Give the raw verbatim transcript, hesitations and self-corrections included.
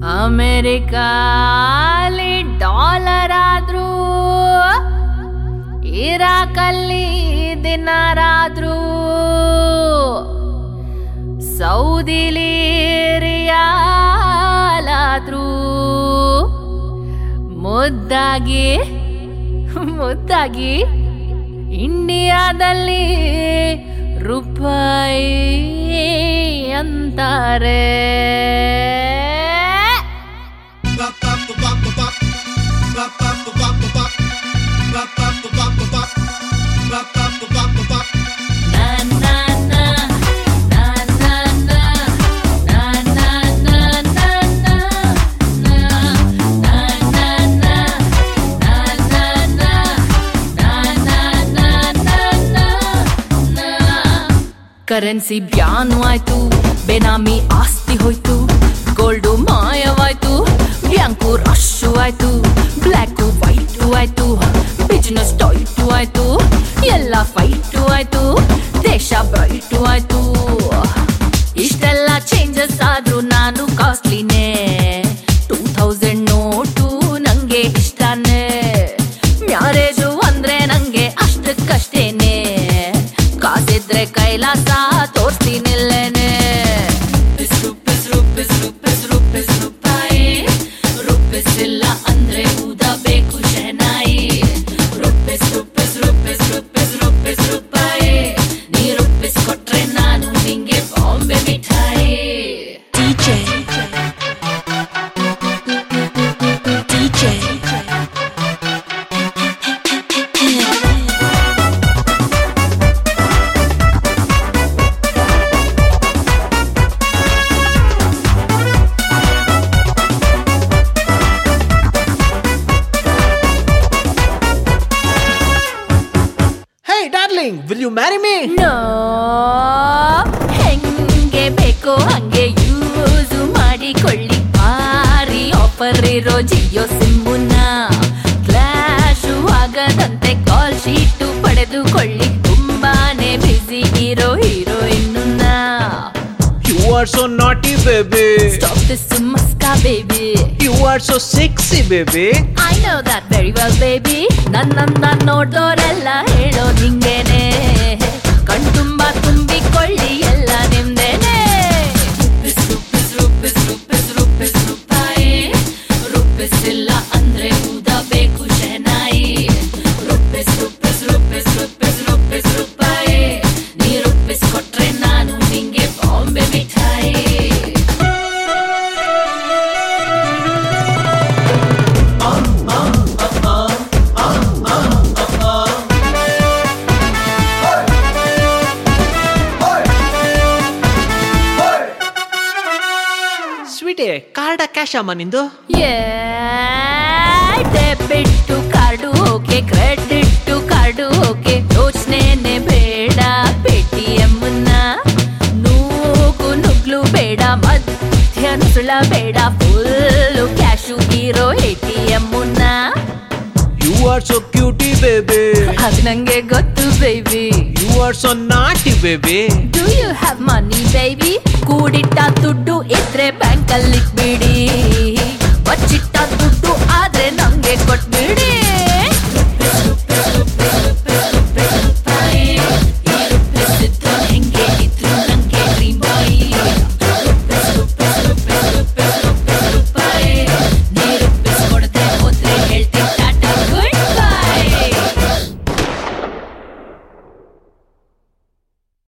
ಅಮೆರಿಕಾಲಿ dollar ಆದ್ರೂ ಇರಾಕಲ್ಲಿ ದಿನಾರಾದ್ರೂ ಸೌದಿಲಿ riyal ಆದ್ರೂ ಮುದ್ದಾಗಿ ಮುದ್ದಾಗಿ ಇಂಡಿಯಾದಲ್ಲಿ ರೂಪಾಯಿ ಅಂತಾರೆ. ಕರೆನ್ಸಿ ಬ್ಯಾನು ಆಯ್ತು, ಬೇನಾಮಿ ಆಸ್ತಿ ಹೋಯ್ತು, ಗೋಲ್ಡು ಮಾಯವಾಯ್ತು, ಬ್ಯಾಂಕು ರಶ್ಶು ಆಯ್ತು, ಬ್ಲ್ಯಾಕು ವೈಟು ಆಯ್ತು, ಬಿಸಿನೆಸ್ ಟೈಟು ಆಯ್ತು, ಎಲ್ಲ ಫೈಟು ಆಯ್ತು, ದೇಶ ಬ್ರೈಟು ಆಯ್ತು. ಇಷ್ಟೆಲ್ಲ ಚೇಂಜಸ್ ಆದ್ರೂ ನಾನು ಕಾಸ್ಟ್ಲಿನೇ, ಟೂ ಥೌಸಂಡ್ ನೋಟು ನಂಗೆ ಇಷ್ಟನೇ. ಮ್ಯಾರೇಜು ಅಂದ್ರೆ ನಂಗೆ ಅಷ್ಟಕ್ಕಷ್ಟೇನೆ, ಕಾಸಿದ್ರೆ ಕೈಲಾಸ ತೋರ್ಸ್ತೀನಿಲ್ಲೇನೆ. ರೂಪಿಸ್ ರೂಪಿಸ್ ರೂಪಿಸ್ ರೂಪಿಸ್ ರೂಪಾಯಿ, ರೂಪಿಸಿಲ್ಲ ಅಂದ್ರೆ ಊದಬೇಕು ಶೆನಾಯಿ. Rupees rupees rupees rupees rupees ರೂಪಾಯಿ, ನೀ ರೂಪಿಸ್ ಕೊಟ್ರೆ ನಾನು ನಿಂಗೆ ಬಾಂಬೆ ಮಿಠಾಯಿ. DJ DJ Darling, will you marry me? No, ಹೆಂಗೆ ಬೇಕೋ ಹಂಗೆ ಯೂಸ್ ಮಾಡಿಕೊಳ್ಳಿ. ಭಾರಿ ಆಫರ್ ಇರೋ ಜಿಯೋ ಸಿಮ್ಮುನ್ನ ಫ್ಲಾಶು ಆಗದಂತೆ ಕಾಲ್ ಶೀಟು ಪಡೆದುಕೊಳ್ಳಿ. ತುಂಬಾನೇ ಬಿಸಿ ಇರೋ ಹೀರೋಯಿನ್ನ. You are so naughty, baby. Stop this muska, baby. You are so sexy, baby. I know that very well, baby. ನನ್ನನ್ನ ನೋಡೋರೆಲ್ಲ ಹೇಳೋ ನಿಂಗೇನೆ, ಕಣ್ತುಂಬ ತುಂಬಿಕೊಳ್ಳಿ ಎಲ್ಲ ನಿಮ್ದೇನೆ. ರೂಪಿಸ್ ರೂಪಿಸ್ ರೂಪಿಸ್ ರೂಪಿಸ್ ರೂಪಾಯಿ, ರೂಪಿಸಿಲ್ಲ ಅಂದ್ರೆ ಊದಬೇಕು ಶೆನಾಯಿ. Rupees rupees rupees rupees rupees ರೂಪಾಯಿ, ನೀ ರೂಪಿಸ್ ಕೊಟ್ರೆ ನಾನು ನಿಂಗೆ ಬಾಂಬೆ ಮಿಠಾಯಿ. ಸ್ವೀಟೇ, ಕಾರ್ಡ ಕ್ಯಾಶ್ ಅಮ್ಮ ನಿಂದು? Debit card okay, credit card okay, ಯೋಚನೆನೆ ಬೇಡ ಪೇಟಿಎಂ ನ. ನೂಕು ನುಗ್ಲು ಬೇಡ, ಮಧ್ಯ ನುಸುಳ ಬೇಡ, ಫುಲ್ಲು ಕ್ಯಾಶು ಇರೋ ಎಟಿಎಂ ನ. You are so cutie, baby. ಅದ್ ನಂಗೆ ಗೊತ್ತು baby. You are so naughty, baby. Do you have money, baby? ಕೂಡಿಟ್ಟ ದುಡ್ಡು ಇದ್ರೆ ಬ್ಯಾಂಕಲ್ಲಿ ಬಿಡಿ.